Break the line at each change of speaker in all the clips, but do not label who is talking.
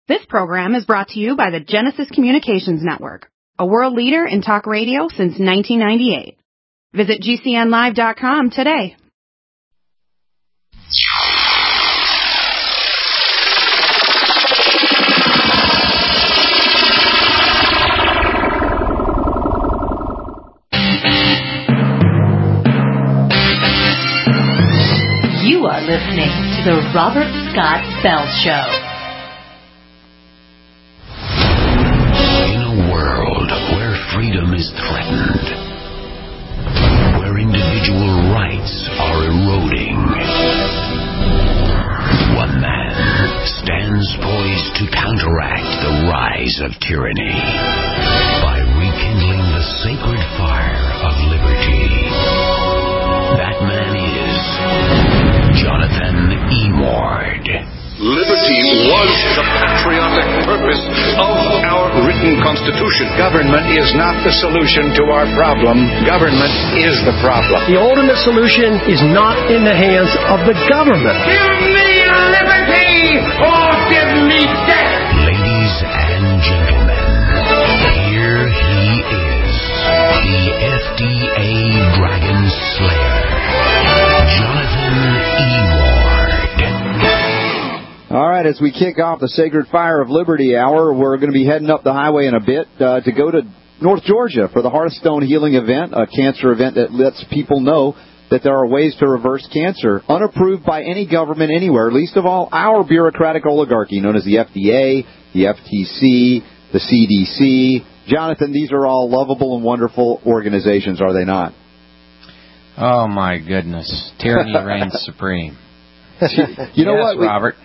This program is brought to you by the Genesis Communications Network, a world leader in talk radio since 1998. Visit GCNlive.com today.
You are listening to the Robert Scott Bell Show.
Freedom is threatened, where individual rights are eroding. One man stands poised to counteract the rise of tyranny by rekindling the sacred fire of liberty. That man is Jonathan E. Ward.
Liberty was the patriotic purpose of our written Constitution.
Government is not the solution to our problem. Government is the problem.
The ultimate solution is not in the hands of the government.
Give me liberty or give me death.
Ladies and gentlemen, here he is, the FDA Dragon Slayer, Jonathan E. Ward.
All right, as we kick off the Sacred Fire of Liberty Hour, we're going to be heading up the highway in a bit to go to North Georgia for the Hearthstone Healing Event, a cancer event that lets people know that there are ways to reverse cancer, unapproved by any government anywhere, least of all our bureaucratic oligarchy known as the FDA, the FTC, the CDC. Jonathan, these are all lovable and wonderful organizations, are they not?
Oh, my goodness. Tyranny reigns supreme.
You know what,
Robert?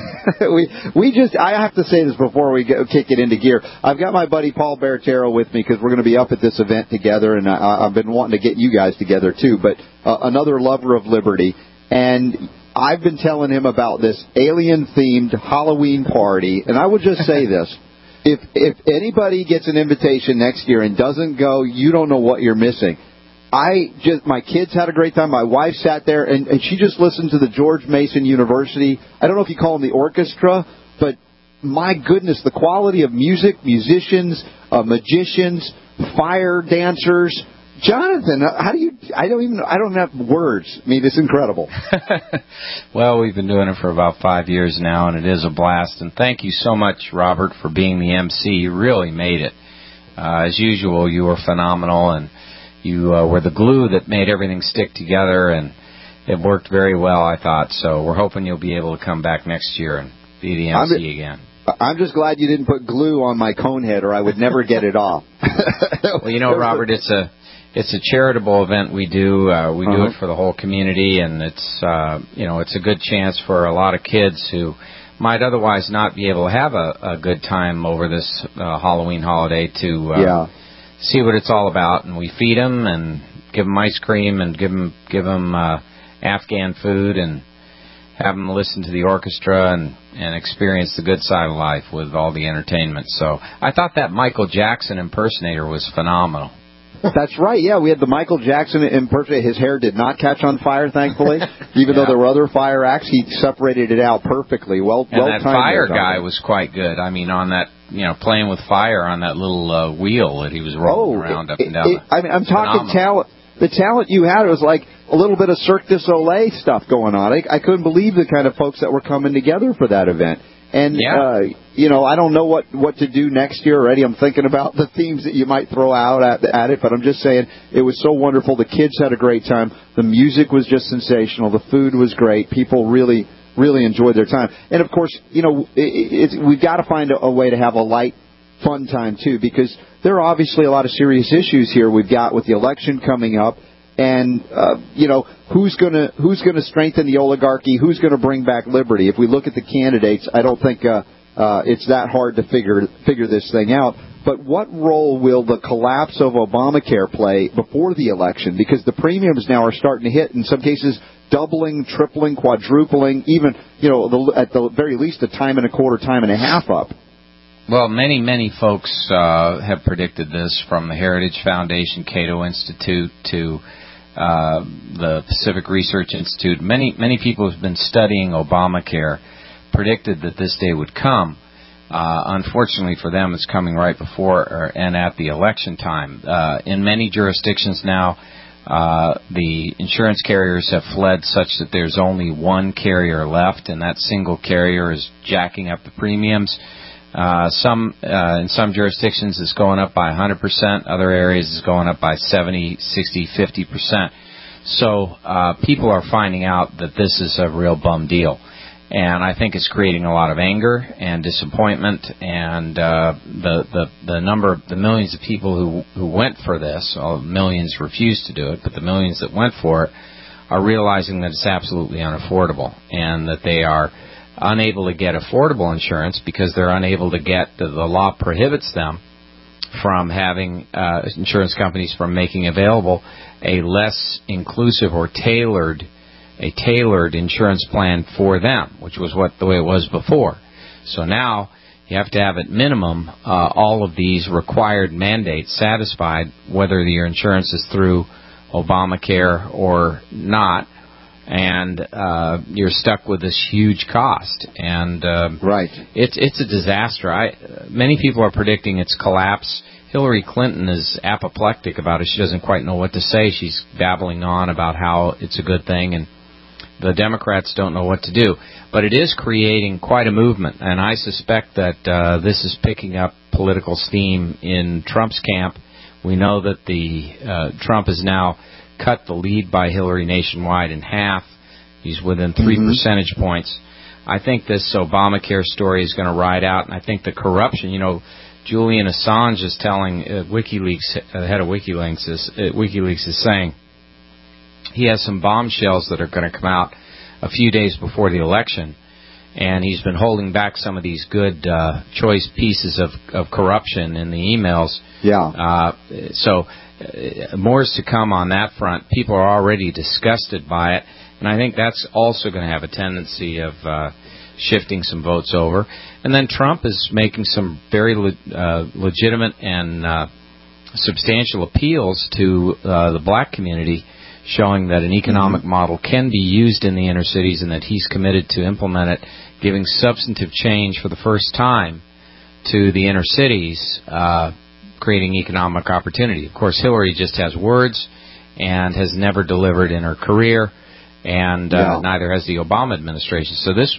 I have to say this before we kick it into gear. I've got my buddy Paul Baratero with me because we're going to be up at this event together, and I've been wanting to get you guys together too, but another lover of liberty. And I've been telling him about this alien-themed Halloween party, and I would just say this. If anybody gets an invitation next year and doesn't go, you don't know what you're missing. My kids had a great time. My wife sat there, and she just listened to the George Mason University. I don't know if you call them the orchestra, but my goodness, the quality of music, musicians, magicians, fire dancers. Jonathan, I don't have words. I mean, it's incredible.
Well, we've been doing it for about 5 years now, and it is a blast. And thank you so much, Robert, for being the MC. You really made it. As usual, you were phenomenal, and you were the glue that made everything stick together, and it worked very well, I thought. So we're hoping you'll be able to come back next year and be the MC again.
I'm just glad you didn't put glue on my cone head, or I would never get it off.
Well, you know, Robert, it's a charitable event we do. We do it for the whole community, and it's it's a good chance for a lot of kids who might otherwise not be able to have a good time over this Halloween holiday to see what it's all about. And we feed them and give them ice cream and give them Afghan food and have them listen to the orchestra and experience the good side of life with all the entertainment. So I thought that Michael Jackson impersonator was phenomenal.
That's right, yeah. We had the Michael Jackson impersonator. His hair did not catch on fire, thankfully. Even though there were other fire acts, he separated it out perfectly. And
that fire guy was quite good. I mean, on that, playing with fire on that little wheel that he was rolling around up and down.
I'm talking talent. The talent you had was like a little bit of Cirque du Soleil stuff going on. I couldn't believe the kind of folks that were coming together for that event. And, I don't know what to do next year already. I'm thinking about the themes that you might throw out at it, but I'm just saying it was so wonderful. The kids had a great time. The music was just sensational. The food was great. People really, really enjoyed their time. And, of course, we've got to find a way to have a light, fun time, too, because there are obviously a lot of serious issues here we've got with the election coming up. And, who's going to strengthen the oligarchy? Who's going to bring back liberty? If we look at the candidates, I don't think it's that hard to figure this thing out. But what role will the collapse of Obamacare play before the election? Because the premiums now are starting to hit, in some cases, doubling, tripling, quadrupling, even, at the very least, a time and a quarter, time and a half up.
Well, many, many folks have predicted this, from the Heritage Foundation, Cato Institute, to the Pacific Research Institute. Many people who've been studying Obamacare predicted that this day would come. Unfortunately for them, it's coming right before and at the election time. In many jurisdictions now, the insurance carriers have fled such that there's only one carrier left, and that single carrier is jacking up the premiums. In some jurisdictions it's going up by 100%. Other areas it's going up by 70, 60, 50%. So people are finding out that this is a real bum deal. And I think it's creating a lot of anger and disappointment, and the millions of people who went for this, millions refused to do it, but the millions that went for it are realizing that it's absolutely unaffordable, and that they are unable to get affordable insurance because they're unable to get, the law prohibits them from having insurance companies from making available a less inclusive or tailored insurance plan for them, which was the way it was before. So now you have to have at minimum all of these required mandates satisfied, whether your insurance is through Obamacare or not, and you're stuck with this huge cost. And
right,
it's a disaster. Many people are predicting its collapse. Hillary Clinton is apoplectic about it. She doesn't quite know what to say. She's babbling on about how it's a good thing, and the Democrats don't know what to do. But it is creating quite a movement, and I suspect that this is picking up political steam in Trump's camp. We know that Trump has now cut the lead by Hillary nationwide in half. He's within 3 percentage points. I think this Obamacare story is going to ride out, and I think the corruption, Julian Assange is telling WikiLeaks, the head of WikiLeaks is saying he has some bombshells that are going to come out a few days before the election, and he's been holding back some of these good choice pieces of corruption in the emails.
Yeah.
So more is to come on that front. People are already disgusted by it, and I think that's also going to have a tendency of shifting some votes over. And then Trump is making some very legitimate and substantial appeals to the black community, showing that an economic model can be used in the inner cities and that he's committed to implement it, giving substantive change for the first time to the inner cities, creating economic opportunity. Of course, Hillary just has words and has never delivered in her career, and neither has the Obama administration. So this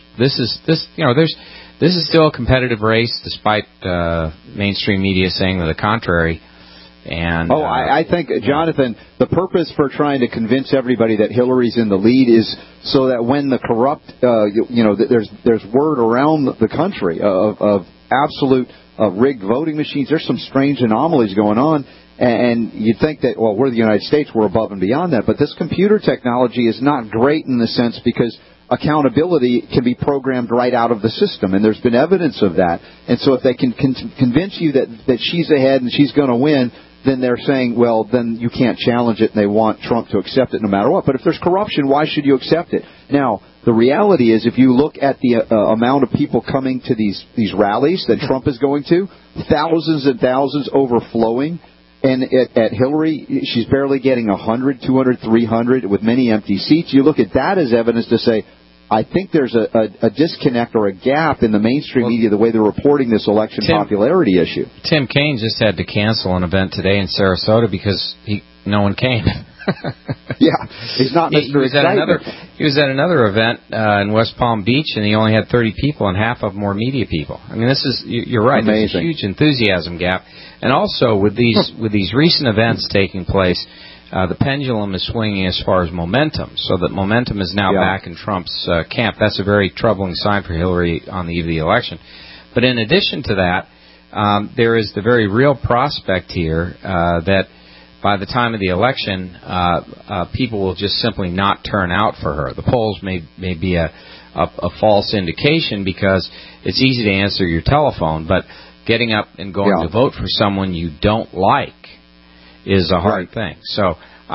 is still a competitive race, despite mainstream media saying the contrary. And
I think, Jonathan, the purpose for trying to convince everybody that Hillary's in the lead is so that when the corrupt, there's word around the country of absolute rigged voting machines. There's some strange anomalies going on, and you'd think that, well, we're the United States, we're above and beyond that. But this computer technology is not great in the sense because accountability can be programmed right out of the system, and there's been evidence of that. And so if they can convince you that she's ahead and she's going to win, then they're saying, well, then you can't challenge it, and they want Trump to accept it no matter what. But if there's corruption, why should you accept it? Now, the reality is, if you look at the amount of people coming to these rallies that Trump is going to, thousands and thousands overflowing, and at Hillary, she's barely getting 100, 200, 300 with many empty seats. You look at that as evidence to say, I think there's a disconnect or a gap in the mainstream media, the way they're reporting this election popularity issue.
Tim Kaine just had to cancel an event today in Sarasota because no one came.
Yeah, he's not Mr. Excitement.
He was at another event in West Palm Beach, and he only had 30 people, and half of them were media people. I mean, you're right.
Amazing.
There's a huge enthusiasm gap, and also with these recent events taking place, the pendulum is swinging as far as momentum, so that momentum is now back in Trump's camp. That's a very troubling sign for Hillary on the eve of the election. But in addition to that, there is the very real prospect here that by the time of the election, people will just simply not turn out for her. The polls may be a false indication because it's easy to answer your telephone, but getting up and going to vote for someone you don't like is a hard thing. So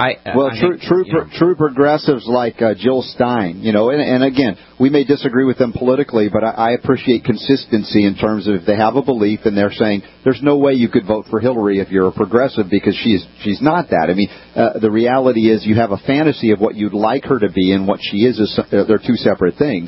true progressives like Jill Stein, and again, we may disagree with them politically, but I appreciate consistency in terms of if they have a belief and they're saying there's no way you could vote for Hillary if you're a progressive because she's not that. I mean, the reality is you have a fantasy of what you'd like her to be, and what she is they're two separate things.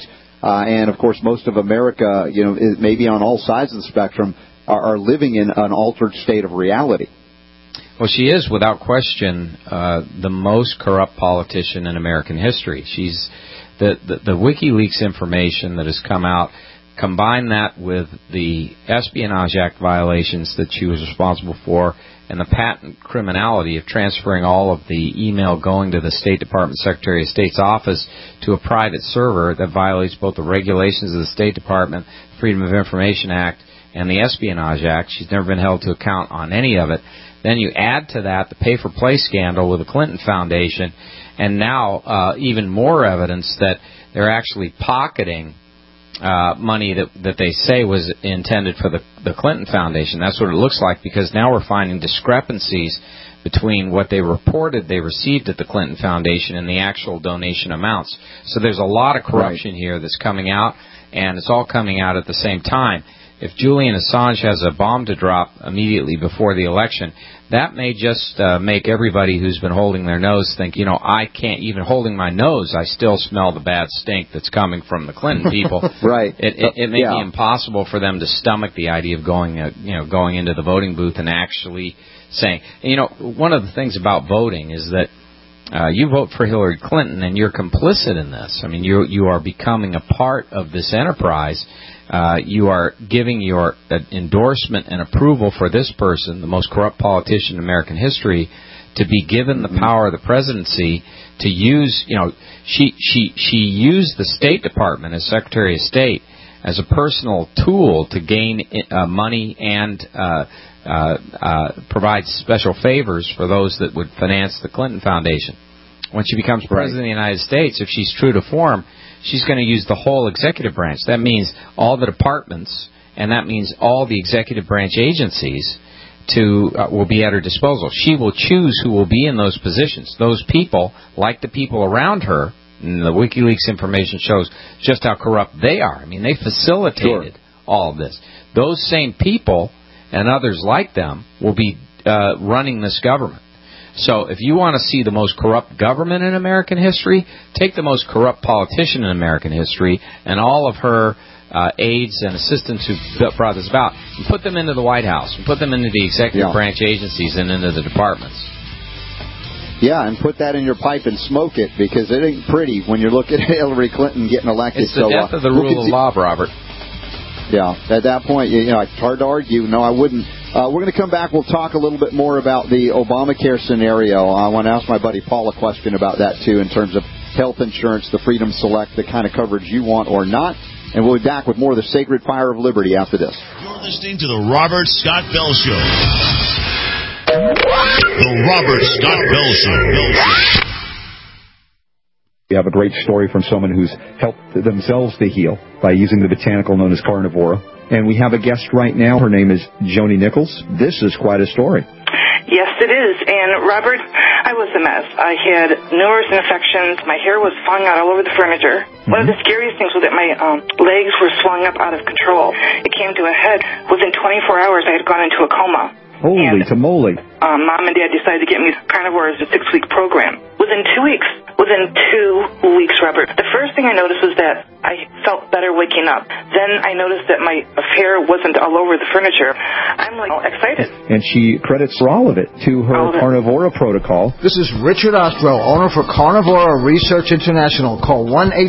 and of course most of America, maybe on all sides of the spectrum, are living in an altered state of reality.
Well, she is, without question, the most corrupt politician in American history. She's the WikiLeaks information that has come out. Combine that with the Espionage Act violations that she was responsible for, and the patent criminality of transferring all of the email going to the State Department Secretary of State's office to a private server that violates both the regulations of the State Department, Freedom of Information Act, and the Espionage Act. She's never been held to account on any of it. Then you add to that the pay-for-play scandal with the Clinton Foundation, and now even more evidence that they're actually pocketing money that they say was intended for the Clinton Foundation. That's what it looks like, because now we're finding discrepancies between what they reported they received at the Clinton Foundation and the actual donation amounts. So there's a lot of corruption here that's coming out, and it's all coming out at the same time. If Julian Assange has a bomb to drop immediately before the election, that may just make everybody who's been holding their nose think, I can't, even holding my nose, I still smell the bad stink that's coming from the Clinton people.
Right.
It may be impossible for them to stomach the idea of going into the voting booth and actually saying, one of the things about voting is that you vote for Hillary Clinton and you're complicit in this. I mean, you are becoming a part of this enterprise. You are giving your endorsement and approval for this person, the most corrupt politician in American history, to be given the power of the presidency to use, she used the State Department as Secretary of State as a personal tool to gain money and provide special favors for those that would finance the Clinton Foundation. When she becomes President of the United States, if she's true to form, she's going to use the whole executive branch. That means all the departments, and that means all the executive branch agencies will be at her disposal. She will choose who will be in those positions. Those people, like the people around her, and the WikiLeaks information shows just how corrupt they are. I mean, they facilitated all of this. Those same people and others like them will be running this government. So if you want to see the most corrupt government in American history, take the most corrupt politician in American history and all of her aides and assistants who brought this about, and put them into the White House, and put them into the executive branch agencies and into the departments.
Yeah, and put that in your pipe and smoke it, because it ain't pretty when you're looking at Hillary Clinton getting elected.
It's the death of the rule of law, Robert.
Yeah, at that point, it's hard to argue. No, I wouldn't. We're going to come back. We'll talk a little bit more about the Obamacare scenario. I want to ask my buddy Paul a question about that, too, in terms of health insurance, the Freedom Select, the kind of coverage you want or not. And we'll be back with more of the Sacred Fire of Liberty after this.
You're listening to The Robert Scott Bell Show. The Robert Scott Bell Show.
We have a great story from someone who's helped themselves to heal by using the botanical known as Carnivora. And we have a guest right now. Her name is Joni Nichols. This is quite a story.
Yes, it is. And, Robert, I was a mess. I had numerous infections. My hair was falling out all over the furniture. One of the scariest things was that my legs were swelling up out of control. It came to a head. Within 24 hours, I had gone into a coma.
Holy tamale.
Mom and Dad decided to get me Carnivore as a 6-week program. Within 2 weeks, Robert, the first thing I noticed was that I felt better waking up. Then I noticed that my hair wasn't all over the furniture. I'm excited.
And she credits for all of it to her Carnivora protocol.
This is Richard Ostro, owner for Carnivora Research International. Call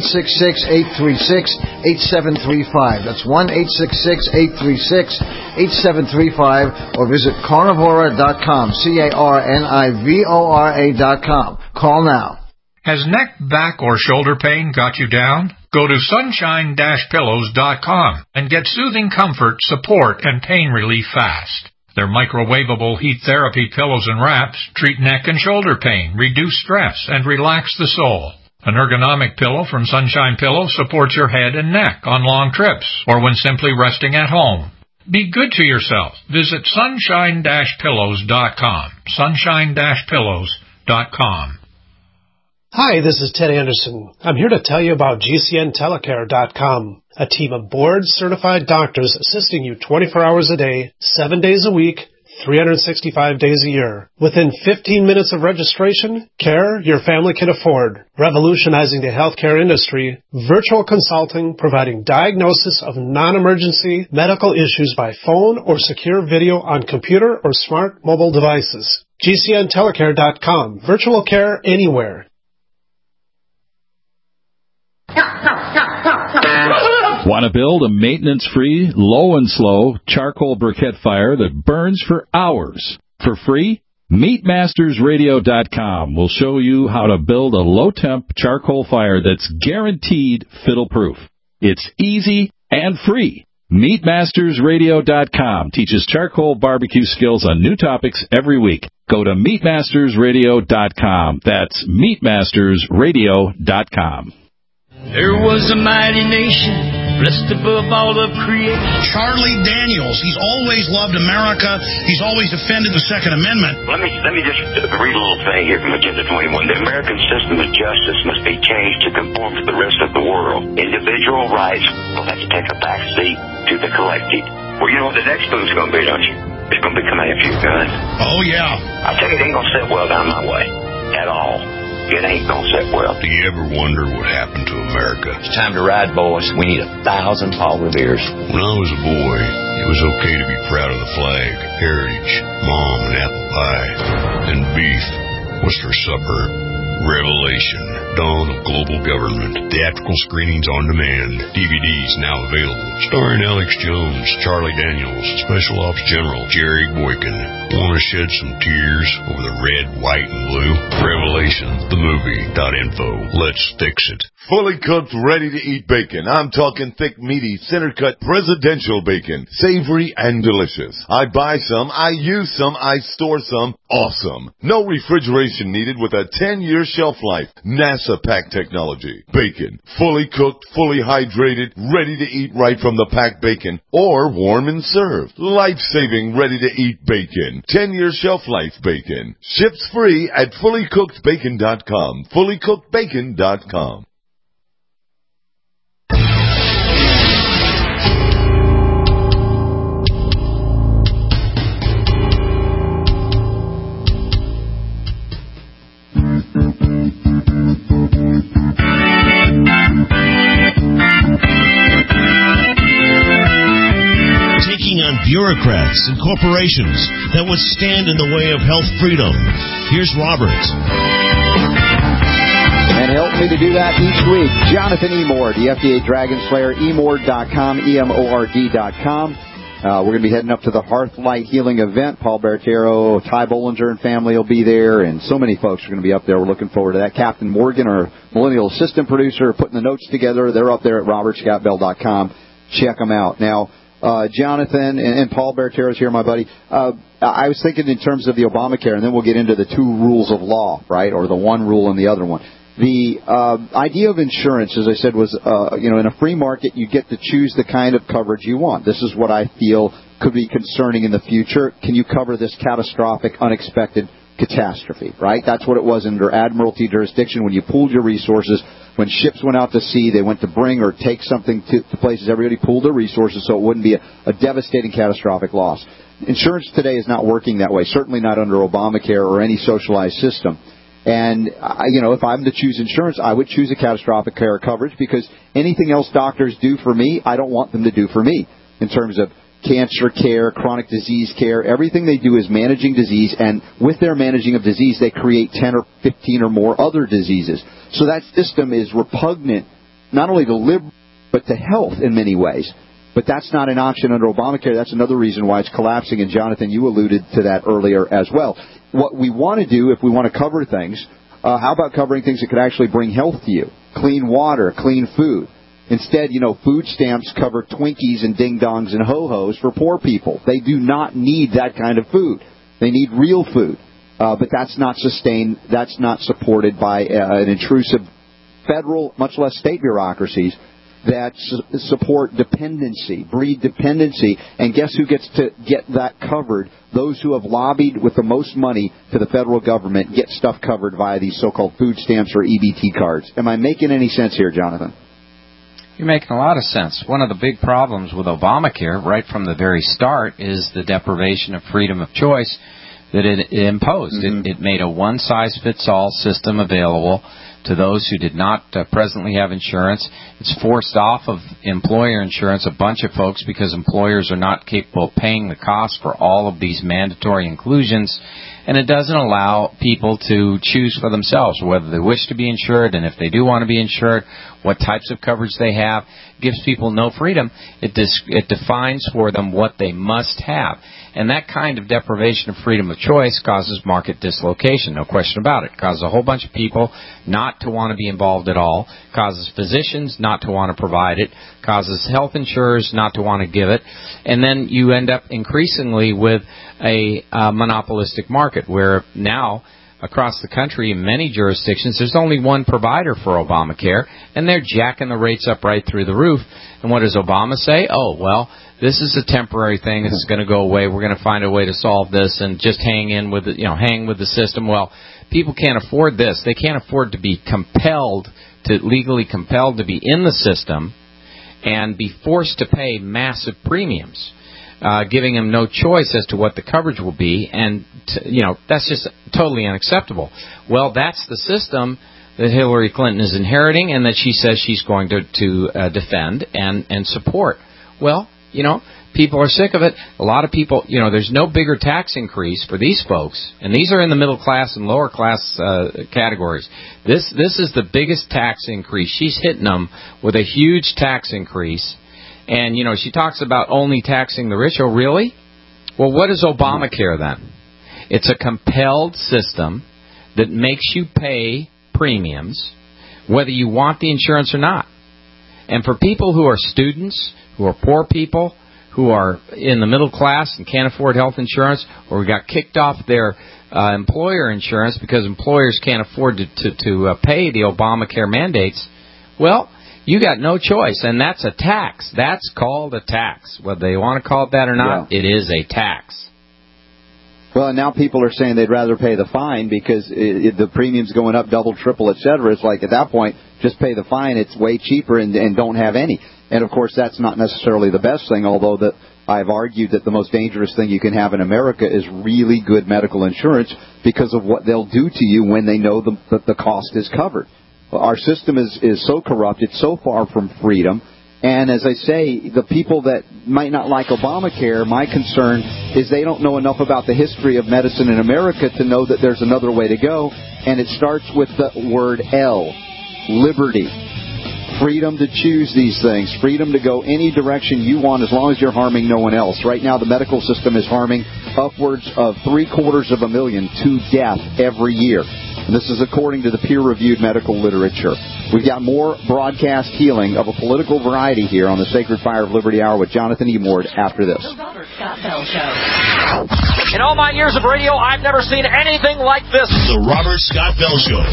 1-866-836-8735. That's 1-866-836-8735, or visit carnivora.com, carnivora.com. Call now.
Has neck, back, or shoulder pain got you down? Go to sunshine-pillows.com and get soothing comfort, support, and pain relief fast. Their microwavable heat therapy pillows and wraps treat neck and shoulder pain, reduce stress, and relax the soul. An ergonomic pillow from Sunshine Pillows supports your head and neck on long trips or when simply resting at home. Be good to yourself. Visit sunshine-pillows.com. Sunshine-pillows.com.
Hi, this is Ted Anderson. I'm here to tell you about GCNtelecare.com, a team of board-certified doctors assisting you 24 hours a day, 7 days a week, 365 days a year. Within 15 minutes of registration, care your family can afford. Revolutionizing the healthcare industry, virtual consulting providing diagnosis of non-emergency medical issues by phone or secure video on computer or smart mobile devices. GCNtelecare.com. Virtual care anywhere.
Want to build a maintenance-free, low and slow charcoal briquette fire that burns for hours for free? MeatMastersRadio.com will show you how to build a low-temp charcoal fire that's guaranteed fiddle-proof. It's easy and free. MeatMastersRadio.com teaches charcoal barbecue skills on new topics every week. Go to MeatMastersRadio.com. That's MeatMastersRadio.com.
There was a mighty nation, blessed above all of creation.
Charlie Daniels, he's always loved America. He's always defended the Second Amendment.
Let me just read a little thing here from Agenda 21. The American system of justice must be changed to conform to the rest of the world. Individual rights will have to take a back seat to the collective. Well, you know what the next move's going to be, don't you? It's going to be coming after you, guns.
Oh, yeah.
I tell you, it ain't going to sit well down my way. At all. It ain't gonna sit well.
Do you ever wonder what happened to America?
It's time to ride, boys. We need 1,000 Paul Revere's.
When I was a boy, it was okay to be proud of the flag, heritage, mom and apple pie, and beef. What's for supper? Revelation. Dawn of Global Government. Theatrical screenings on demand. DVDs now available. Starring Alex Jones, Charlie Daniels, Special Ops General Jerry Boykin. Want to shed some tears over the red, white, and blue? Revelation, the movie.info. Let's fix it.
Fully cooked, ready-to-eat bacon. I'm talking thick, meaty, center-cut presidential bacon. Savory and delicious. I buy some, I use some, I store some. Awesome. No refrigeration needed with a 10-year shelf life. NASA pack technology. Bacon. Fully cooked, fully hydrated, ready to eat right from the packed bacon. Or warm and served. Life-saving, ready-to-eat bacon. 10-year shelf life bacon. Ships free at fullycookedbacon.com. Fullycookedbacon.com.
Taking on bureaucrats and corporations that would stand in the way of health freedom. Here's Robert.
And help me to do that each week, Jonathan Emord, the FDA Dragon Slayer, emord.com, EMORD.com. We're going to be heading up to the Hearthlight Healing event. Paul Bertero, Ty Bollinger and family will be there, and so many folks are going to be up there. We're looking forward to that. Captain Morgan, our millennial assistant producer, putting the notes together. They're up there at robertscottbell.com. Check them out. Now, Jonathan and Paul Bertero is here, my buddy. I was thinking in terms of the Obamacare, and then we'll get into the two rules of law, right, or the one rule and the other one. The idea of insurance, as I said, was, in a free market, you get to choose the kind of coverage you want. This is what I feel could be concerning in the future. Can you cover this catastrophic, unexpected catastrophe, right? That's what it was under Admiralty jurisdiction when you pooled your resources. When ships went out to sea, they went to bring or take something to places. Everybody pooled their resources so it wouldn't be a devastating, catastrophic loss. Insurance today is not working that way, certainly not under Obamacare or any socialized system. And, if I'm to choose insurance, I would choose a catastrophic care coverage because anything else doctors do for me, I don't want them to do for me in terms of cancer care, chronic disease care. Everything they do is managing disease, and with their managing of disease, they create 10 or 15 or more other diseases. So that system is repugnant not only to liberty, but to health in many ways. But that's not an option under Obamacare. That's another reason why it's collapsing. And, Jonathan, you alluded to that earlier as well. What we want to do, if we want to cover things, how about covering things that could actually bring health to you? Clean water, clean food. Instead, food stamps cover Twinkies and ding-dongs and ho-hos for poor people. They do not need that kind of food. They need real food. But that's not sustained. That's not supported by an intrusive federal, much less state bureaucracies that support dependency, breed dependency. And guess who gets to get that covered? Those who have lobbied with the most money to the federal government get stuff covered via these so-called food stamps or EBT cards. Am I making any sense here, Jonathan?
You're making a lot of sense. One of the big problems with Obamacare, right from the very start, is the deprivation of freedom of choice that it imposed. Mm-hmm. It made a one-size-fits-all system available to those who did not presently have insurance. It's forced off of employer insurance a bunch of folks because employers are not capable of paying the cost for all of these mandatory inclusions. And it doesn't allow people to choose for themselves whether they wish to be insured, and if they do want to be insured, what types of coverage they have. It gives people no freedom. It defines for them what they must have. And that kind of deprivation of freedom of choice causes market dislocation, no question about it. It causes a whole bunch of people not to want to be involved at all, causes physicians not to want to provide it, causes health insurers not to want to give it, and then you end up increasingly with a monopolistic market where now across the country in many jurisdictions there's only one provider for Obamacare, and they're jacking the rates up right through the roof. And what does Obama say? Oh, well, this is a temporary thing. This is going to go away. We're going to find a way to solve this and just hang with the system. Well, people can't afford this. They can't afford to be legally compelled to be in the system and be forced to pay massive premiums, giving them no choice as to what the coverage will be. And, that's just totally unacceptable. Well, that's the system that Hillary Clinton is inheriting and that she says she's going to defend and support. Well, people are sick of it. A lot of people, there's no bigger tax increase for these folks, and these are in the middle class and lower class categories. This is the biggest tax increase. She's hitting them with a huge tax increase, and, she talks about only taxing the rich. Oh, really? Well, what is Obamacare then? It's a compelled system that makes you pay premiums whether you want the insurance or not. And for people who are students, who are poor people, who are in the middle class and can't afford health insurance, or got kicked off their employer insurance because employers can't afford to pay the Obamacare mandates, well, you got no choice, and that's a tax. That's called a tax. Whether they want to call it that or not, It is a tax.
Well, and now people are saying they'd rather pay the fine because the premium's going up double, triple, et cetera. It's like at that point, just pay the fine. It's way cheaper and don't have any. And, of course, that's not necessarily the best thing, although I've argued that the most dangerous thing you can have in America is really good medical insurance because of what they'll do to you when they know that the cost is covered. Our system is so corrupt. It's so far from freedom. And as I say, the people that might not like Obamacare, my concern is they don't know enough about the history of medicine in America to know that there's another way to go. And it starts with the word L, liberty. Freedom to choose these things. Freedom to go any direction you want as long as you're harming no one else. Right now, the medical system is harming upwards of 750,000 to death every year. And this is according to the peer-reviewed medical literature. We've got more broadcast healing of a political variety here on the Sacred Fire of Liberty Hour with Jonathan E. Mord after this.
The Robert Scott Bell Show.
In all my years of radio, I've never seen anything like this.
The Robert Scott Bell Show.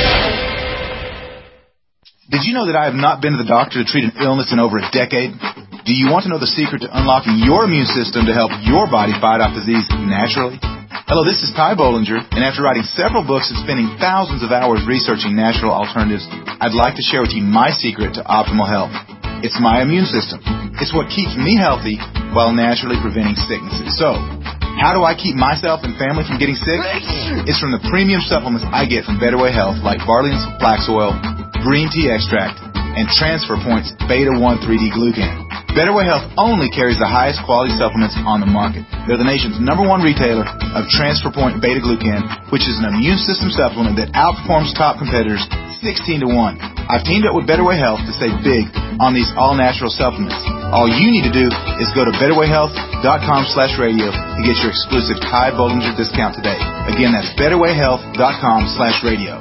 Did you know that I have not been to the doctor to treat an illness in over a decade? Do you want to know the secret to unlocking your immune system to help your body fight off disease naturally? Hello, this is Ty Bollinger, and after writing several books and spending thousands of hours researching natural alternatives, I'd like to share with you my secret to optimal health. It's my immune system. It's what keeps me healthy while naturally preventing sicknesses. So, how do I keep myself and family from getting sick? It's from the premium supplements I get from Better Way Health, like Barley and Flax Oil, Green Tea Extract, and Transfer Point's Beta 1 3D Glucan. Better Way Health only carries the highest quality supplements on the market. They're the nation's #1 retailer of Transfer Point Beta Glucan, which is an immune system supplement that outperforms top competitors 16-1. I've teamed up with Better Way Health to save big on these all-natural supplements. All you need to do is go to betterwayhealth.com/radio to get your exclusive Ty Bollinger discount today. Again, that's betterwayhealth.com/radio.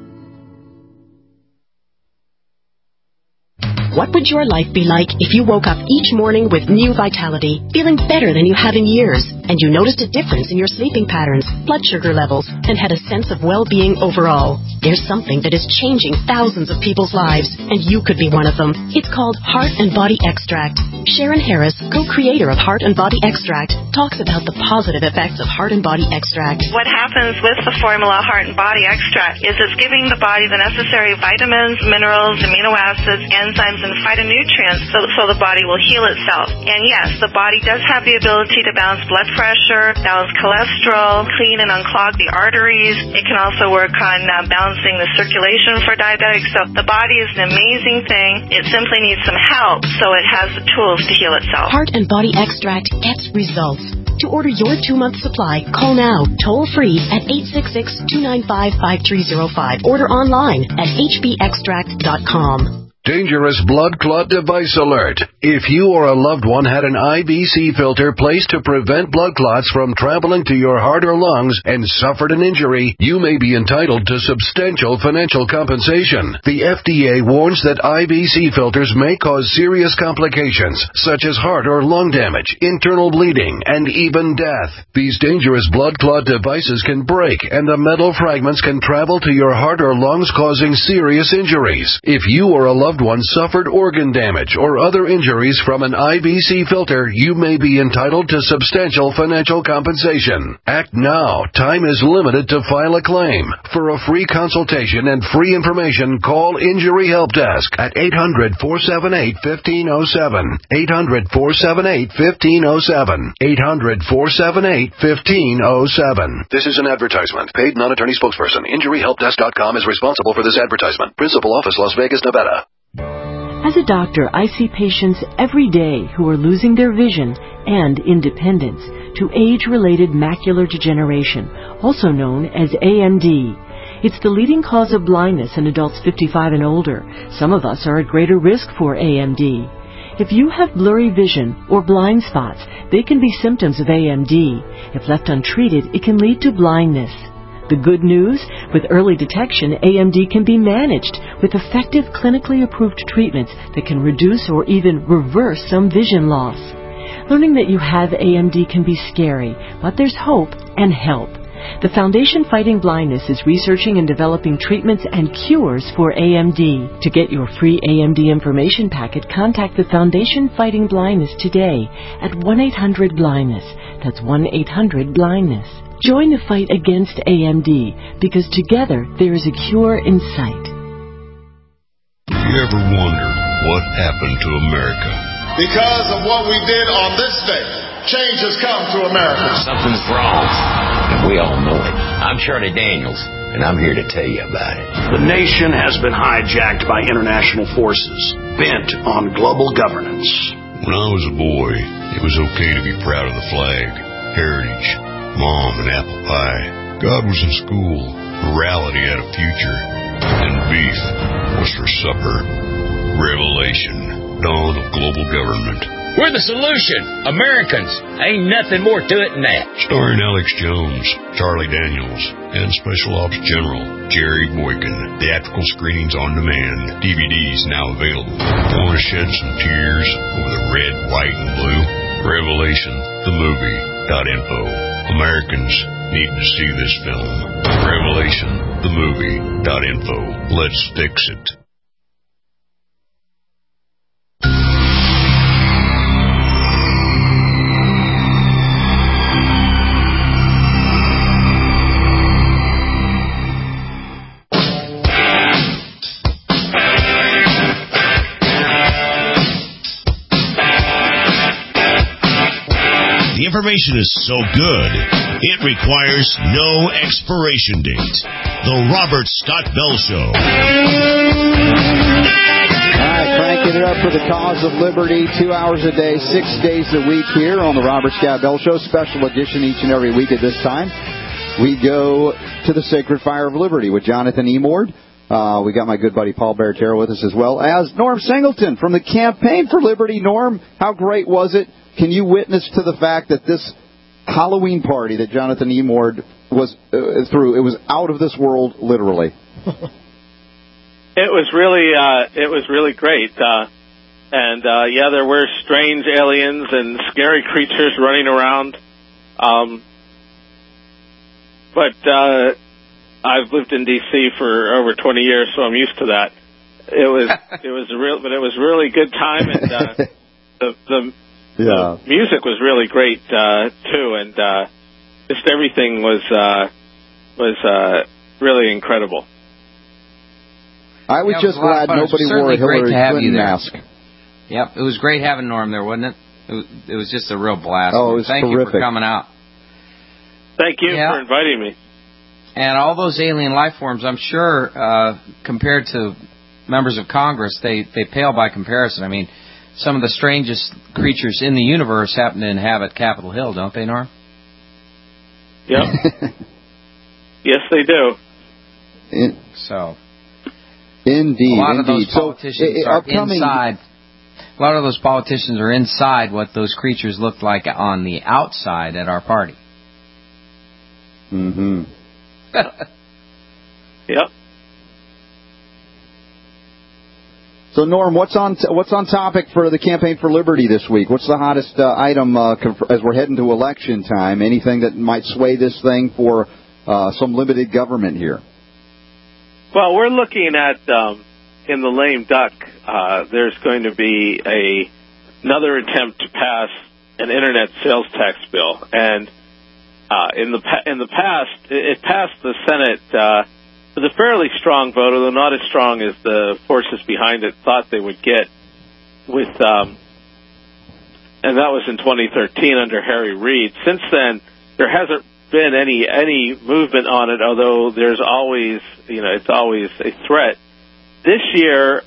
What would your life be like if you woke up each morning with new vitality, feeling better than you have in years? and you noticed a difference in your sleeping patterns, blood sugar levels, and had a sense of well-being overall. There's something that is changing thousands of people's lives, and you could be one of them. It's called Heart and Body Extract. Sharon Harris, co-creator of Heart and Body Extract, talks about the positive effects of Heart and Body Extract.
What happens with the formula Heart and Body Extract is it's giving the body the necessary vitamins, minerals, amino acids, enzymes, and phytonutrients so the body will heal itself. And yes, the body does have the ability to balance blood pressure, balance cholesterol, clean and unclog the arteries. It can also work on balancing the circulation for diabetics. So the body is an amazing thing. It simply needs some help so it has the tools to heal itself.
Heart and Body Extract gets results. To order your 2-month supply, call now, toll-free at 866-295-5305. Order online at hbextract.com.
Dangerous blood clot device alert. If you or a loved one had an IBC filter placed to prevent blood clots from traveling to your heart or lungs and suffered an injury, you may be entitled to substantial financial compensation. The FDA warns that IBC filters may cause serious complications, such as heart or lung damage, internal bleeding, and even death. These dangerous blood clot devices can break, and the metal fragments can travel to your heart or lungs, causing serious injuries. If you or a loved one suffered organ damage or other injuries from an IBC filter, you may be entitled to substantial financial compensation. Act now. Time is limited to file a claim. For a free consultation and free information, call Injury Help Desk at 800-478-1507. 800-478-1507. 800-478-1507. This is an advertisement. Paid non-attorney spokesperson. InjuryHelpDesk.com is responsible for this advertisement. Principal office, Las Vegas, Nevada.
As a doctor, I see patients every day who are losing their vision and independence to age-related macular degeneration, also known as AMD. It's the leading cause of blindness in adults 55 and older. Some of us are at greater risk for AMD. If you have blurry vision or blind spots, they can be symptoms of AMD. If left untreated, it can lead to blindness. The good news, with early detection, AMD can be managed with effective clinically approved treatments that can reduce or even reverse some vision loss. Learning that you have AMD can be scary, but there's hope and help. The Foundation Fighting Blindness is researching and developing treatments and cures for AMD. To get your free AMD information packet, contact the Foundation Fighting Blindness today at 1-800-BLINDNESS. That's 1-800-BLINDNESS. Join the fight against AMD, because together there is a cure in sight.
You ever wonder what happened to America?
Because of what we did on this day, change has come to America.
Something's wrong, and we all know it. I'm Charlie Daniels, and I'm here to tell you about it.
The nation has been hijacked by international forces, bent on global governance.
When I was a boy, it was okay to be proud of the flag, heritage, Mom and apple pie. God was in school. Morality had a future. And beef was for supper. Revelation. Dawn of global government.
We're the solution. Americans. Ain't nothing more to it than that.
Starring Alex Jones, Charlie Daniels, and Special Ops General Jerry Boykin. Theatrical screenings on demand. DVDs now available. Want to shed some tears over the red, white, and blue? RevelationTheMovie.info. Americans need to see this film. RevelationTheMovie.info. Let's fix it.
The information is so good, it requires no expiration date. The Robert Scott Bell Show.
All right, cranking it up for the cause of liberty, 2 hours a day, 6 days a week here on the Robert Scott Bell Show. Special edition each and every week at this time. We go to the Sacred Fire of Liberty with Jonathan Emord. We got my good buddy Paul Bartero with us, as well as Norm Singleton from the Campaign for Liberty. Norm, how great was it? Can you witness to the fact that this Halloween party that Jonathan Emord was through, it was out of this world, literally?
It was really great. There were strange aliens and scary creatures running around. But I've lived in D.C. for over 20 years, so I'm used to that. It was really good time, and the music was really great too, and just everything was really incredible.
I was just glad nobody wore a Hillary Clinton mask.
Yep, it was great having Norm there, wasn't it? It was just a real blast.
Oh, it was
Thank
terrific.
you for coming out.
Thank you for inviting me.
And all those alien life forms, I'm sure, compared to members of Congress, they pale by comparison. I mean, some of the strangest creatures in the universe happen to inhabit Capitol Hill, don't they, Norm?
Yep. Yes, they do.
Indeed.
A lot of those politicians are inside. A lot of those politicians are inside what those creatures looked like on the outside at our party.
Mm-hmm.
Yep.
So, Norm, what's on topic for the Campaign for Liberty this week? What's the hottest item as we're heading to election time? Anything that might sway this thing for some limited government here?
Well, we're looking at in the lame duck. There's going to be another attempt to pass an internet sales tax bill, and in the past, it passed the Senate with a fairly strong vote, although not as strong as the forces behind it thought they would get. And that was in 2013 under Harry Reid. Since then, there hasn't been any movement on it, although there's always, it's always a threat. This year,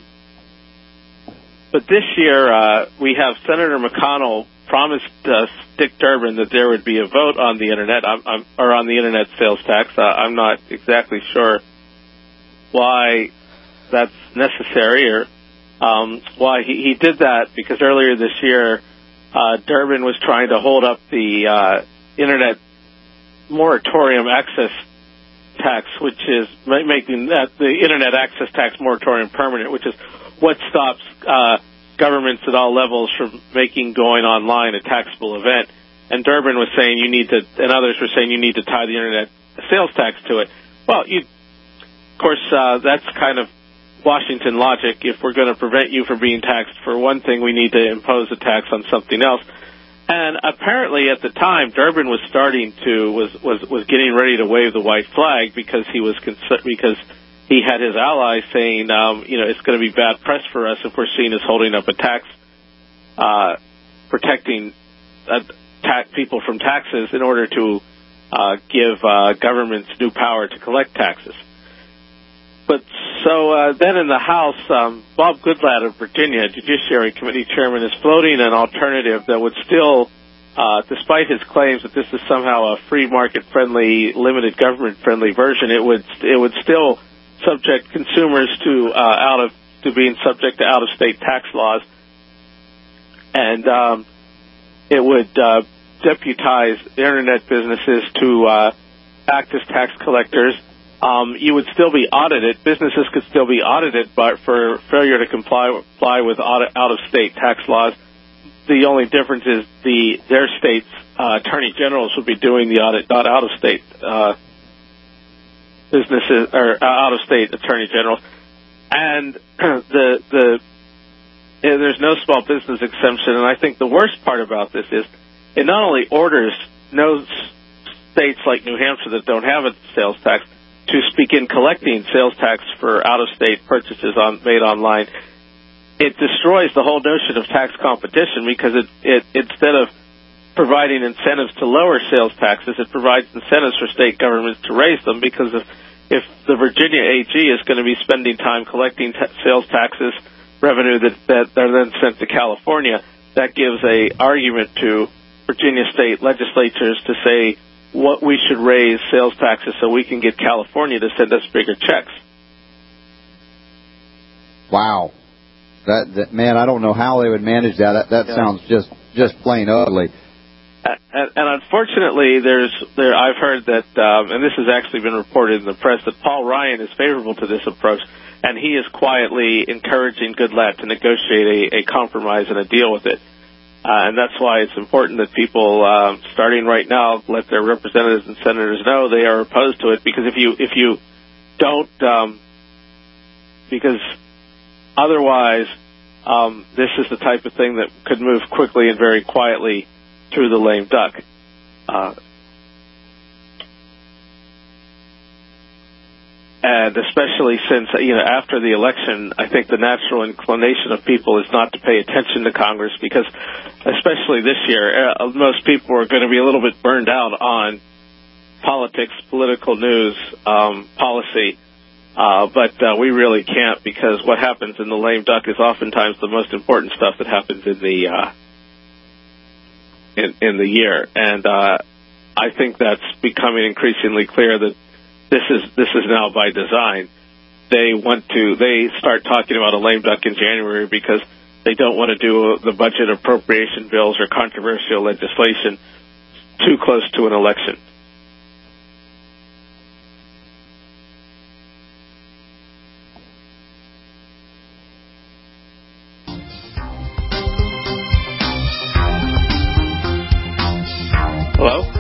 we have Senator McConnell promised Dick Durbin that there would be a vote on the internet, or on the internet sales tax. I'm not exactly sure why that's necessary, or why he did that, because earlier this year, Durbin was trying to hold up the internet moratorium access tax, which is making the internet access tax moratorium permanent, which is what stops governments at all levels from making going online a taxable event. And Durbin was saying and others were saying you need to tie the internet sales tax to it. Well, of course, that's kind of Washington logic. If we're going to prevent you from being taxed for one thing, we need to impose a tax on something else. And apparently, at the time, Durbin was was getting ready to wave the white flag because because he had his allies saying, it's going to be bad press for us if we're seen as holding up a tax, protecting people from taxes in order to give governments new power to collect taxes. But so then in the House, Bob Goodlatte of Virginia, Judiciary Committee Chairman, is floating an alternative that would still, despite his claims that this is somehow a free market-friendly, limited government-friendly version, it would still subject consumers to being subject to out-of-state tax laws, and it would deputize internet businesses to act as tax collectors. You would still be audited. Businesses could still be audited, but for failure to comply with out-of-state tax laws. The only difference is their state's attorney generals would be doing the audit, not out-of-state businesses or out-of-state attorney generals. And there's no small business exemption. And I think the worst part about this is it not only orders no states like New Hampshire that don't have a sales tax to begin collecting sales tax for out-of-state purchases made online. It destroys the whole notion of tax competition because it instead of providing incentives to lower sales taxes, it provides incentives for state governments to raise them, because if the Virginia AG is going to be spending time collecting sales taxes revenue that are then sent to California, that gives a argument to Virginia state legislatures to say what we should raise sales taxes so we can get California to send us bigger checks.
Wow. That man, I don't know how they would manage that. That sounds just plain ugly.
And unfortunately, I've heard that, and this has actually been reported in the press, that Paul Ryan is favorable to this approach, and he is quietly encouraging Goodlatte to negotiate a compromise and a deal with it. And that's why it's important that people, starting right now, let their representatives and senators know they are opposed to it. Because if you don't, because otherwise, this is the type of thing that could move quickly and very quietly through the lame duck. And especially since, after the election, I think the natural inclination of people is not to pay attention to Congress because, especially this year, most people are going to be a little bit burned out on politics, political news, policy. But we really can't because what happens in the lame duck is oftentimes the most important stuff that happens in the in the year. And I think that's becoming increasingly clear that this is now by design. They start talking about a lame duck in January because they don't want to do the budget appropriation bills or controversial legislation too close to an election. Hello?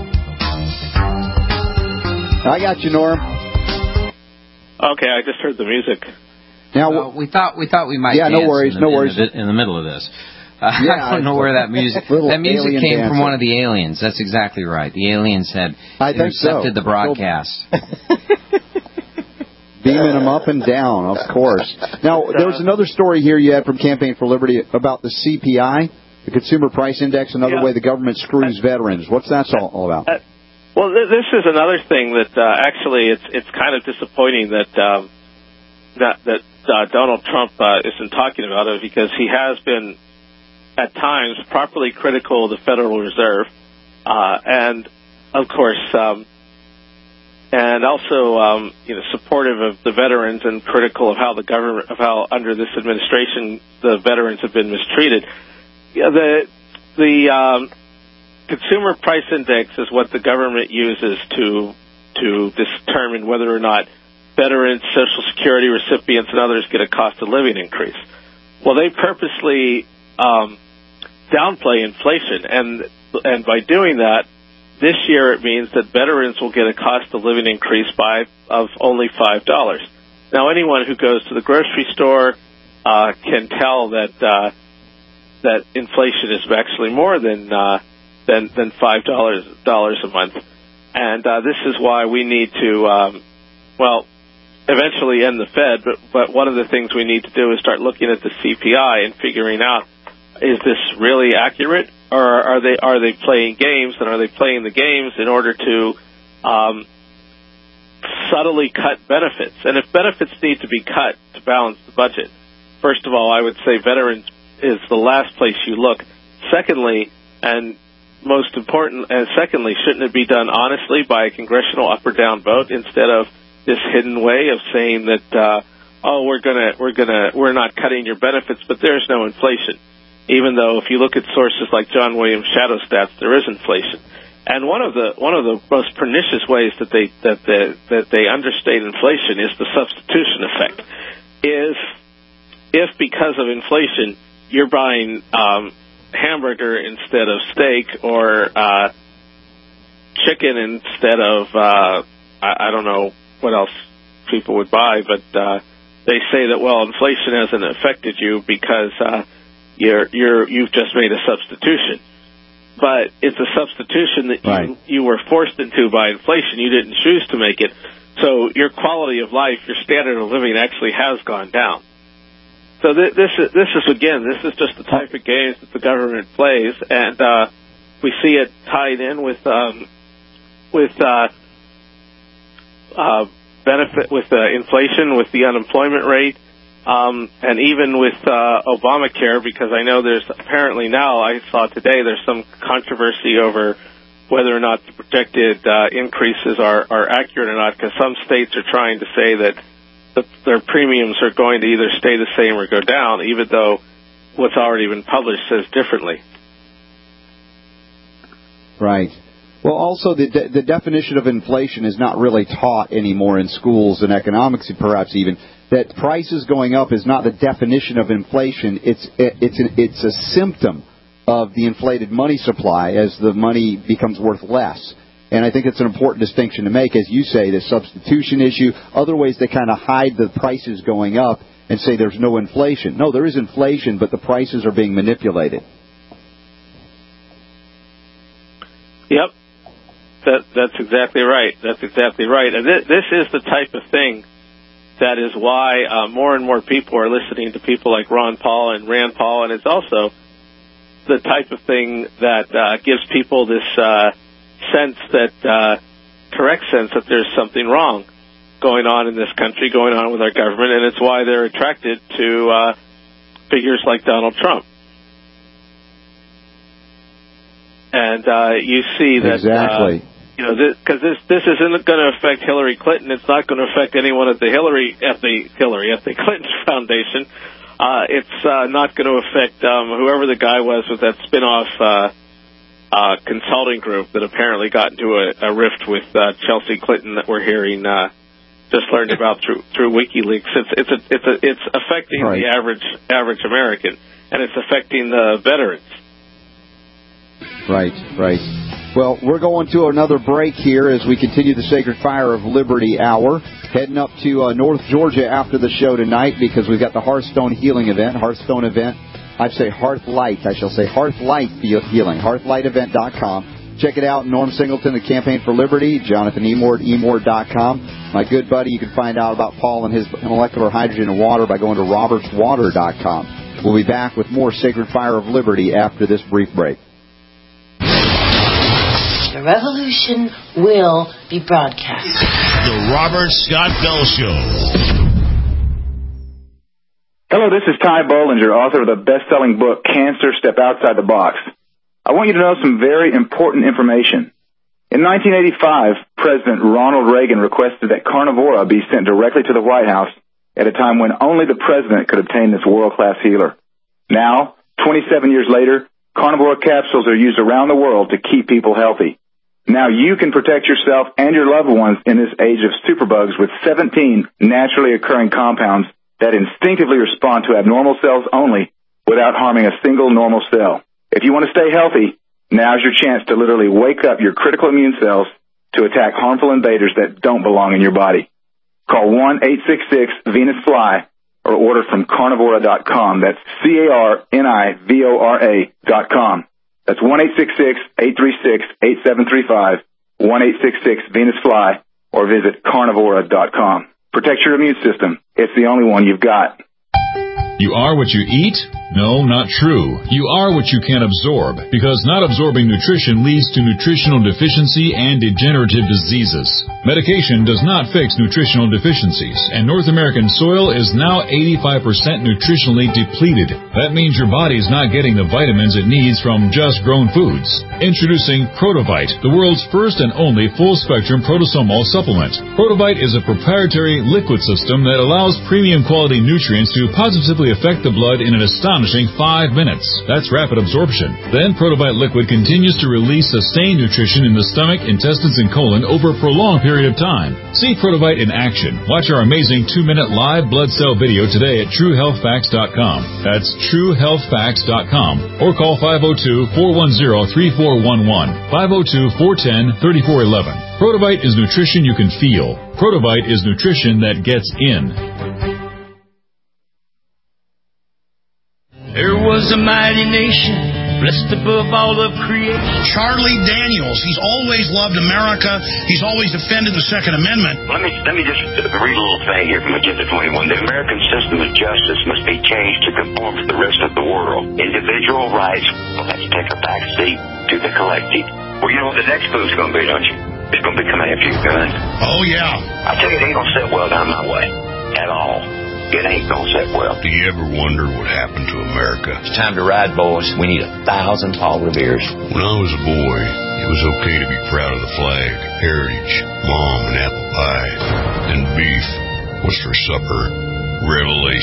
I got you, Norm.
Okay, I just heard the music.
Now
we thought we might.
Yeah,
dance
no worries,
in the middle of this.
Yeah,
I don't know where that music. That music came from one of the aliens. That's exactly right. The aliens had intercepted the broadcast.
Beaming them up and down, of course. Now, there was another story here you had from Campaign for Liberty about the CPI, the Consumer Price Index, another way the government screws veterans. What's that all about?
Well, this is another thing that actually it's kind of disappointing that Donald Trump isn't talking about it because he has been at times properly critical of the Federal Reserve, and of course, and also supportive of the veterans and critical of how the government, of how under this administration the veterans have been mistreated. Yeah, the Consumer Price Index is what the government uses to determine whether or not veterans, Social Security recipients, and others get a cost of living increase. Well, they purposely downplay inflation, and by doing that, this year it means that veterans will get a cost of living increase of only $5. Now, anyone who goes to the grocery store can tell that inflation is actually more than $5 a month, and this is why we need to eventually end the Fed. But one of the things we need to do is start looking at the CPI and figuring out, is this really accurate, or are they playing games, and are they playing the games in order to subtly cut benefits? And if benefits need to be cut to balance the budget, first of all, I would say veterans is the last place you look. Secondly, and most important, shouldn't it be done honestly by a congressional up or down vote instead of this hidden way of saying that we're not cutting your benefits, but there's no inflation, even though if you look at sources like John Williams' shadow stats, there is inflation. And one of the most pernicious ways that they understate inflation is the substitution effect. If because of inflation you're buying hamburger instead of steak, or chicken instead of I don't know what else people would buy, but they say that, well, inflation hasn't affected you because you've just made a substitution. But it's a substitution that you were forced into by inflation. You didn't choose to make it. So your quality of life, your standard of living actually has gone down. So this is just the type of games that the government plays, and we see it tied in with inflation, with the unemployment rate, and even with Obamacare, because I know there's apparently now, I saw today, there's some controversy over whether or not the projected increases are accurate or not, because some states are trying to say that their premiums are going to either stay the same or go down, even though what's already been published says differently.
Right. Well, also, the definition of inflation is not really taught anymore in schools and economics, perhaps even. That prices going up is not the definition of inflation. It's a symptom of the inflated money supply as the money becomes worth less. And I think it's an important distinction to make, as you say, the substitution issue, other ways they kind of hide the prices going up and say there's no inflation. No, there is inflation, but the prices are being manipulated.
Yep. That's exactly right. That's exactly right. And this is the type of thing that is why more and more people are listening to people like Ron Paul and Rand Paul, and it's also the type of thing that gives people this sense that, correct sense that there's something wrong going on in this country, going on with our government, and it's why they're attracted to figures like Donald Trump. And you see that,
exactly.
Because this isn't going to affect Hillary Clinton. It's not going to affect anyone at the Clinton Foundation. It's not going to affect whoever the guy was with that spin-off consulting group that apparently got into a rift with Chelsea Clinton that we're hearing just learned about through WikiLeaks. It's affecting the average American, and it's affecting the veterans.
Right. Well, we're going to another break here as we continue the Sacred Fire of Liberty Hour. Heading up to North Georgia after the show tonight because we've got the Hearthstone Healing event. Hearthlight Healing. Hearthlightevent.com. Check it out. Norm Singleton, the Campaign for Liberty. Jonathan Emord, emord.com. My good buddy, you can find out about Paul and his molecular hydrogen and water by going to robertswater.com. We'll be back with more Sacred Fire of Liberty after this brief break.
The revolution will be broadcast.
The Robert Scott Bell Show.
Hello, this is Ty Bollinger, author of the best-selling book, Cancer, Step Outside the Box. I want you to know some very important information. In 1985, President Ronald Reagan requested that Carnivora be sent directly to the White House at a time when only the president could obtain this world-class healer. Now, 27 years later, Carnivora capsules are used around the world to keep people healthy. Now you can protect yourself and your loved ones in this age of superbugs with 17 naturally occurring compounds that instinctively respond to abnormal cells only without harming a single normal cell. If you want to stay healthy, now's your chance to literally wake up your critical immune cells to attack harmful invaders that don't belong in your body. Call 1-866-VENUS-FLY or order from carnivora.com. That's carnivora.com. That's 1-866-836-8735, 1-866-VENUS-FLY, or visit carnivora.com. Protect your immune system. It's the only one you've got.
You are what you eat? No, not true. You are what you can absorb, because not absorbing nutrition leads to nutritional deficiency and degenerative diseases. Medication does not fix nutritional deficiencies, and North American soil is now 85% nutritionally depleted. That means your body's not getting the vitamins it needs from just grown foods. Introducing Protovite, the world's first and only full-spectrum protosomal supplement. Protovite is a proprietary liquid system that allows premium quality nutrients to positively affect the blood in an astonishing 5 minutes. That's rapid absorption. Then Protovite liquid continues to release sustained nutrition in the stomach, intestines, and colon over a prolonged period of time. See Protovite in action. Watch our amazing 2-minute live blood cell video today at TrueHealthFacts.com. That's TrueHealthFacts.com. Or call 502-410-3411. 502-410-3411. Protovite is nutrition you can feel. Protovite is nutrition that gets in.
There was a mighty nation, blessed above all of creation.
Charlie Daniels, he's always loved America. He's always defended the Second Amendment.
Let me just read a little thing here from Agenda 21. The American system of justice must be changed to conform to the rest of the world. Individual rights will have to take a back seat to the collective. Well, you know what the next move's going to be, don't you? It's going to be coming after your gun.
Oh, yeah.
I tell you, it ain't going to sit well down my way at all. It ain't gonna sit well.
Do you ever wonder what happened to America?
It's time to ride, boys. We need 1,000 Paul Reveres.
When I was a boy, it was okay to be proud of the flag, heritage, mom and apple pie. Then beef was for supper. Revelation.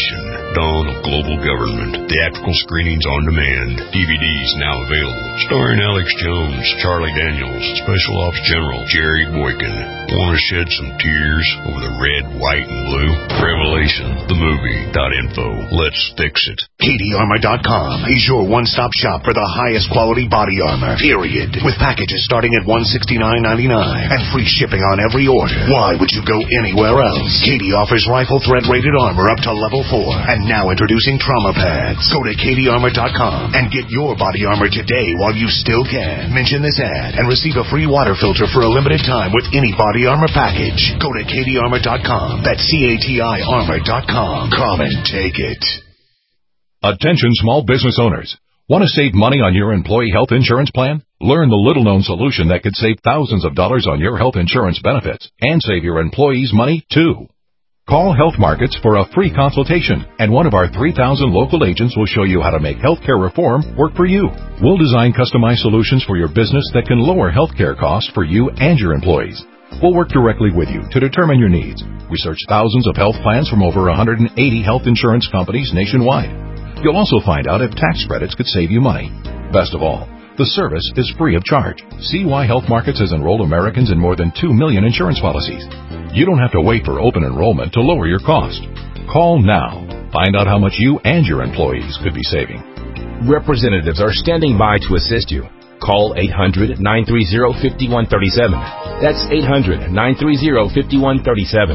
Dawn of Global Government. Theatrical screenings on demand. DVDs now available. Starring Alex Jones, Charlie Daniels, Special Ops General Jerry Boykin. Want to shed some tears over the red, white, and blue? Revelation, the movie.info. Let's fix it.
KDArmor.com is your one-stop shop for the highest quality body armor, period. With packages starting at $169.99 and free shipping on every order. Why would you go anywhere else? KD offers rifle threat-rated armor up to level 4. And now introducing trauma pads. Go to KDArmor.com and get your body armor today while you still can. Mention this ad and receive a free water filter for a limited time with any body armor package. Go to KDArmor.com. That's CATI Armor.com. Come and take it.
Attention small business owners. Want to save money on your employee health insurance plan? Learn the little-known solution that could save thousands of dollars on your health insurance benefits and save your employees money, too. Call Health Markets for a free consultation, and one of our 3,000 local agents will show you how to make healthcare reform work for you. We'll design customized solutions for your business that can lower healthcare costs for you and your employees. We'll work directly with you to determine your needs. Research thousands of health plans from over 180 health insurance companies nationwide. You'll also find out if tax credits could save you money. Best of all, the service is free of charge. See why Health Markets has enrolled Americans in more than 2 million insurance policies. You don't have to wait for open enrollment to lower your cost. Call now. Find out how much you and your employees could be saving.
Representatives are standing by to assist you. Call 800-930-5137. That's 800-930-5137.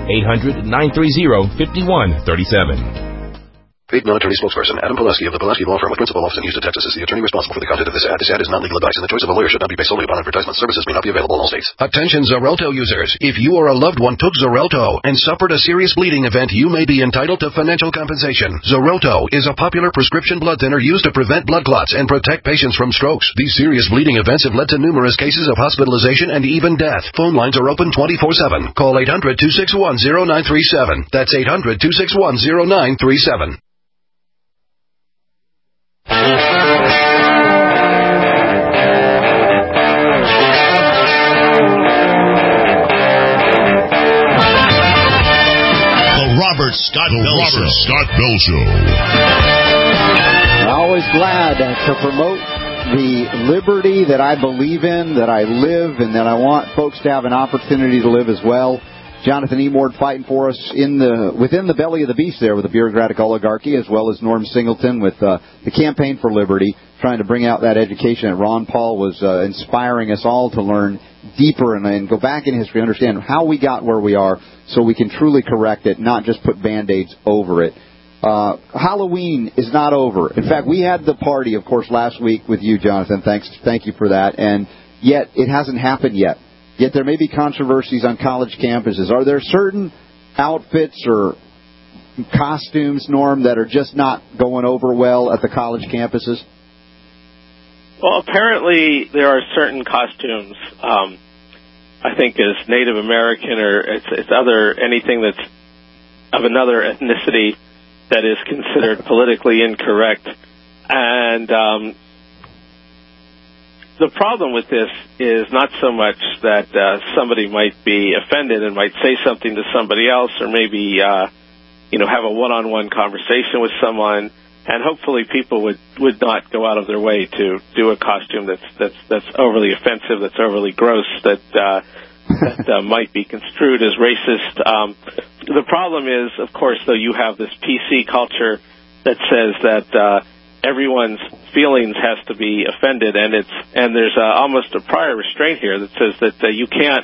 800-930-5137.
Paid military spokesperson Adam Pileski of the Pileski Law Firm with principal office in Houston, Texas, is the attorney responsible for the content of this ad. This ad is not legal advice, and the choice of a lawyer should not be based solely upon advertisement. Services may not be available in all states. Attention Xarelto users. If you or a loved one took Xarelto and suffered a serious bleeding event, you may be entitled to financial compensation. Xarelto is a popular prescription blood thinner used to prevent blood clots and protect patients from strokes. These serious bleeding events have led to numerous cases of hospitalization and even death. Phone lines are open 24/7. Call 800-261-0937. That's 800-261-0937.
The Robert Scott Bell Show.
I'm always glad to promote the liberty that I believe in, that I live, and that I want folks to have an opportunity to live as well. Jonathan E. Ward fighting for us within the belly of the beast there with the bureaucratic oligarchy, as well as Norm Singleton with the Campaign for Liberty, trying to bring out that education. And Ron Paul was inspiring us all to learn deeper and go back in history, understand how we got where we are so we can truly correct it, not just put Band-Aids over it. Halloween is not over. In fact, we had the party, of course, last week with you, Jonathan. Thank you for that. And yet it hasn't happened yet. Yet there may be controversies on college campuses. Are there certain outfits or costumes, Norm, that are just not going over well at the college campuses?
Well, apparently there are certain costumes, I think, as Native American or it's anything that's of another ethnicity that is considered politically incorrect. And the problem with this is not so much that somebody might be offended and might say something to somebody else, or maybe have a one-on-one conversation with someone, and hopefully people would not go out of their way to do a costume that's overly offensive, that's overly gross, that might be construed as racist. The problem is, of course, though, you have this PC culture that says that everyone's feelings has to be offended, and there's almost a prior restraint here that says that you can't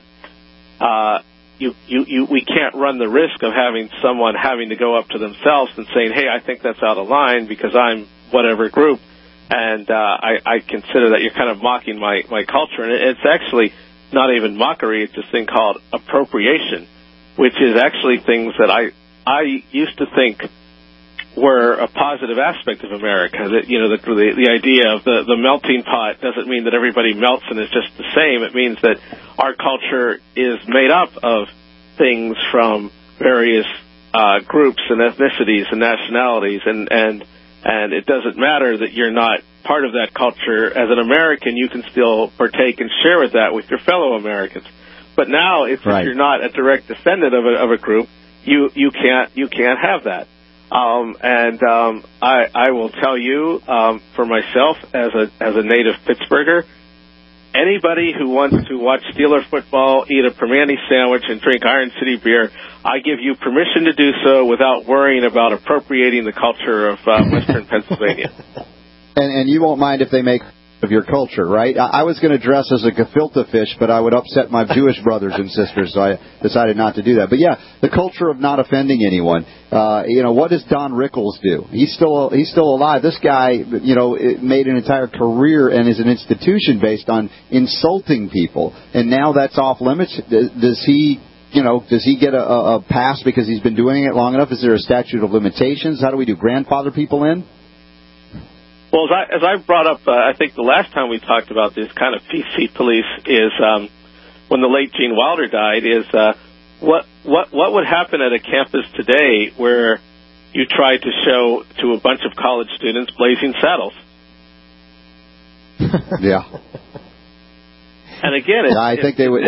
we can't run the risk of having someone having to go up to themselves and saying, hey, I think that's out of line because I'm whatever group, and I consider that you're kind of mocking my culture. And it's actually not even mockery, it's this thing called appropriation, which is actually things that I used to think were a positive aspect of America. That, the idea of the melting pot doesn't mean that everybody melts and is just the same. It means that our culture is made up of things from various groups and ethnicities and nationalities, and it doesn't matter that you're not part of that culture. As an American, you can still partake and share with that with your fellow Americans. But now, if you're not a direct descendant of a group, you can't have that. I will tell you, for myself, as a native Pittsburgher, anybody who wants to watch Steeler football, eat a Primanti sandwich, and drink Iron City beer, I give you permission to do so without worrying about appropriating the culture of Western Pennsylvania.
And you won't mind if they make of your culture, right? I was going to dress as a gefilte fish, but I would upset my Jewish brothers and sisters, so I decided not to do that. But yeah, the culture of not offending anyone. What does Don Rickles do? He's still alive. This guy, made an entire career and is an institution based on insulting people, and now that's off limits. Does he get a pass because he's been doing it long enough? Is there a statute of limitations? How do we do? Grandfather people in?
Well, as I brought up, I think the last time we talked about this kind of PC police is when the late Gene Wilder died. Is what would happen at a campus today where you tried to show to a bunch of college students Blazing Saddles?
Yeah.
And again,
I think they would.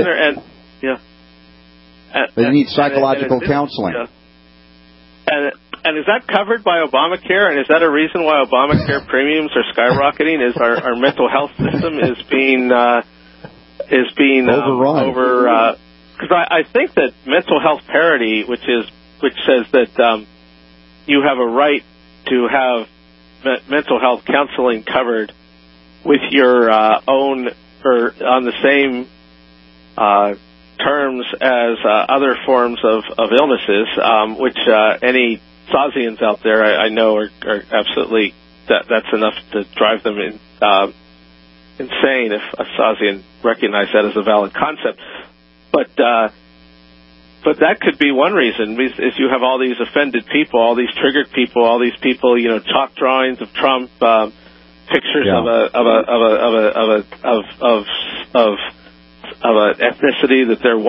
They need psychological counseling.
And is that covered by Obamacare? And is that a reason why Obamacare premiums are skyrocketing? Is our mental health system is being
overrun?
Because I think that mental health parity, which says that you have a right to have mental health counseling covered with your own or on the same terms as other forms of illnesses, which any Sazians out there, I know, are absolutely that's enough to drive them insane if a Sazian recognized that as a valid concept. But that could be one reason, is you have all these offended people, all these triggered people, all these people, chalk drawings of Trump, pictures of an ethnicity that they're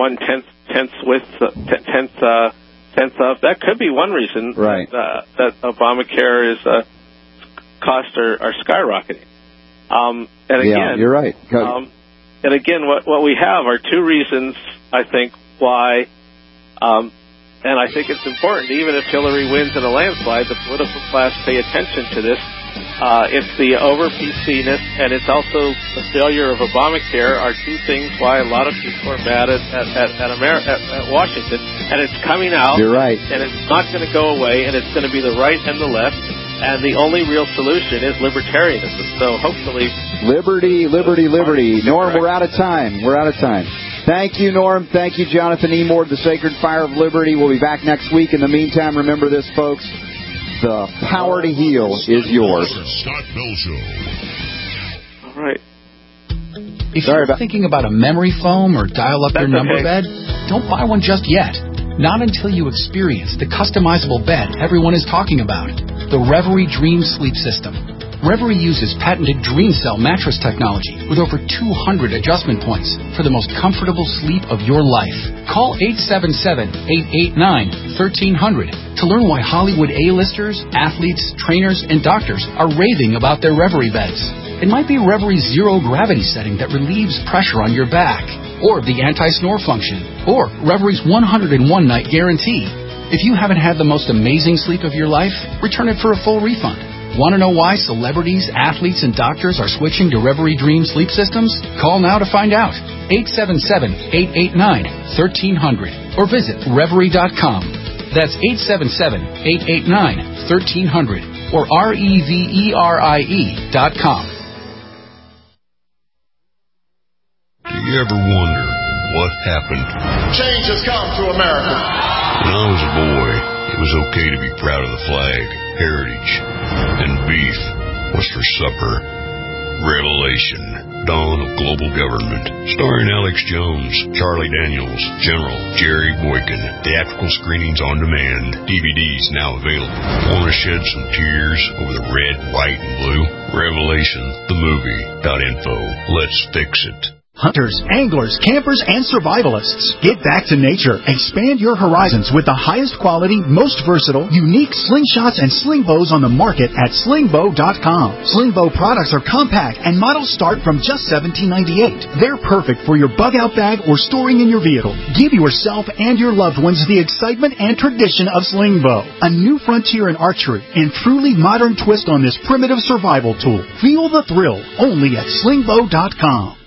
1/10th of. That could be one reason,
right,
that Obamacare costs are skyrocketing. And again,
you're right.
And again, what we have are two reasons, I think, why. And I think it's important, even if Hillary wins in a landslide, the political class pay attention to this. It's the over-PC-ness, and it's also the failure of Obamacare are two things why a lot of people are mad at Washington. And it's coming out.
You're right.
And it's not going to go away, and it's going to be the right and the left. And the only real solution is libertarianism. So hopefully...
Liberty. Norm, we're out of time. Thank you, Norm. Thank you, Jonathan E. Moore, the Sacred Fire of Liberty. We'll be back next week. In the meantime, remember this, folks. The power to heal is yours.
Scott Bell Show.
All right.
If you're thinking about a memory foam or dial up your number bed, don't buy one just yet. Not until you experience the customizable bed everyone is talking about. The Reverie Dream Sleep System. Reverie uses patented Dream Cell mattress technology with over 200 adjustment points for the most comfortable sleep of your life. Call 877-889-1300 to learn why Hollywood A-listers, athletes, trainers, and doctors are raving about their Reverie beds. It might be Reverie's zero gravity setting that relieves pressure on your back, or the anti-snore function, or Reverie's 101-night guarantee. If you haven't had the most amazing sleep of your life, return it for a full refund. Want to know why celebrities, athletes, and doctors are switching to Reverie Dream Sleep Systems? Call now to find out. 877-889-1300 or visit Reverie.com. That's 877-889-1300 or REVERIE.com.
Do you ever wonder what happened?
Change has come to America.
When I was a boy, it was okay to be proud of the flag, heritage, and beef. What's for supper? Revelation, Dawn of Global Government. Starring Alex Jones, Charlie Daniels, General Jerry Boykin. Theatrical screenings on demand. DVDs now available. Want to shed some tears over the red, white, and blue? Revelation, the movie.info. Let's fix it.
Hunters, anglers, campers, and survivalists. Get back to nature. Expand your horizons with the highest quality, most versatile, unique slingshots and sling bows on the market at slingbow.com. Slingbow products are compact and models start from just $17.98. They're perfect for your bug-out bag or storing in your vehicle. Give yourself and your loved ones the excitement and tradition of Slingbow, a new frontier in archery and truly modern twist on this primitive survival tool. Feel the thrill only at slingbow.com.